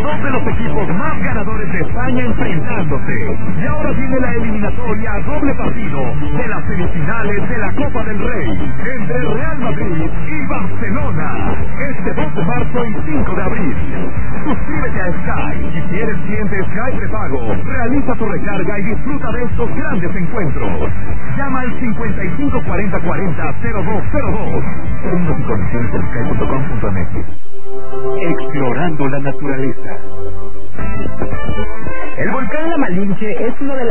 dos de los equipos más ganadores de España enfrentándose. Y ahora viene la eliminatoria a doble partido de las semifinales de la Copa del Rey entre Real Madrid y Barcelona. Este 2 de marzo y 5 de abril. Suscríbete a Sky. Si quieres cliente Sky prepago, realiza tu recarga y disfruta de estos grandes encuentros. Llama al 55 40 40 0202. Términos y condiciones en sky.com.mx. Explorando la naturaleza. El volcán La Malinche es uno de